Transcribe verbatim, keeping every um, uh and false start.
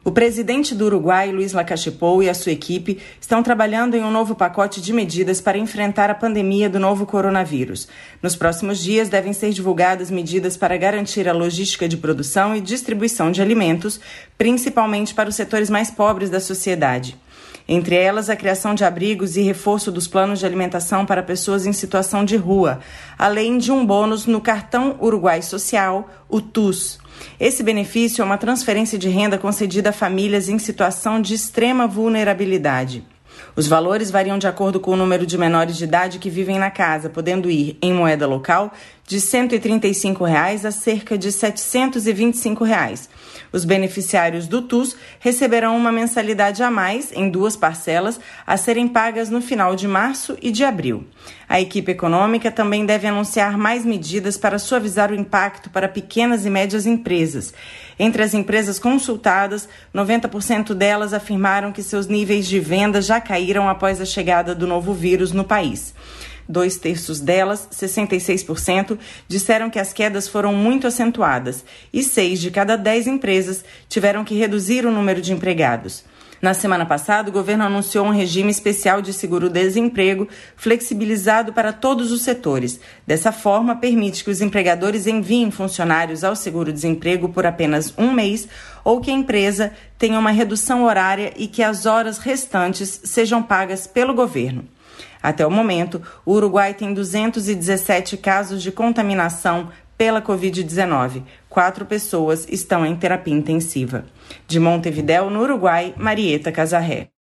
O presidente do Uruguai, Luiz Lacalle Pou, e a sua equipe estão trabalhando em um novo pacote de medidas para enfrentar a pandemia do novo coronavírus. Nos próximos dias devem ser divulgadas medidas para garantir a logística de produção e distribuição de alimentos, principalmente para os setores mais pobres da sociedade. Entre elas, a criação de abrigos e reforço dos planos de alimentação para pessoas em situação de rua, além de um bônus no Cartão Uruguai Social, o TUS. Esse benefício é uma transferência de renda concedida a famílias em situação de extrema vulnerabilidade. Os valores variam de acordo com o número de menores de idade que vivem na casa, podendo ir, em moeda local, de cento e trinta e cinco reais a cerca de setecentos e vinte e cinco reais. Os beneficiários do TUS receberão uma mensalidade a mais, em duas parcelas, a serem pagas no final de março e de abril. A equipe econômica também deve anunciar mais medidas para suavizar o impacto para pequenas e médias empresas. Entre as empresas consultadas, noventa por cento delas afirmaram que seus níveis de venda já caíram após a chegada do novo vírus no país. Dois terços delas, sessenta e seis por cento, disseram que as quedas foram muito acentuadas e seis de cada dez empresas tiveram que reduzir o número de empregados. Na semana passada, o governo anunciou um regime especial de seguro-desemprego flexibilizado para todos os setores. Dessa forma, permite que os empregadores enviem funcionários ao seguro-desemprego por apenas um mês ou que a empresa tenha uma redução horária e que as horas restantes sejam pagas pelo governo. Até o momento, o Uruguai tem duzentos e dezessete casos de contaminação pela covid dezenove. Quatro pessoas estão em terapia intensiva. De Montevidéu, no Uruguai, Marieta Casarré.